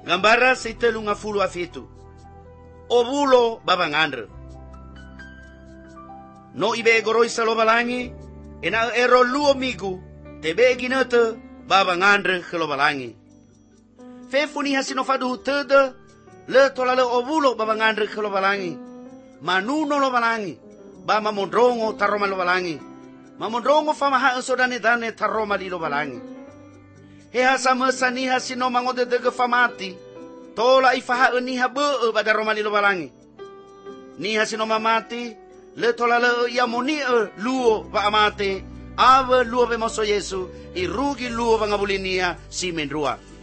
Gambara sa itelung afulu afitu. Obulo babangandre. No ibe goroi sa lobalangi, ena ero luo migu, tebe ginete babangandre ke lobalangi. Fefuni hasino fadu tede, le tolale obulo babangandre ke lobalangi. Manuno lobalangi, ba mamondrongo taroma lobalangi. Mamondrongo famaha sodane dane taroma di lobalangi. Heha sama saniha sino mangode dege famati, tola ifaha niha be bada roma di lobalangi. Niha sino mamati, le tolale yamoni luo ba amate, ave luo be moso Yesu, irugi luo bangabulinia si menrua.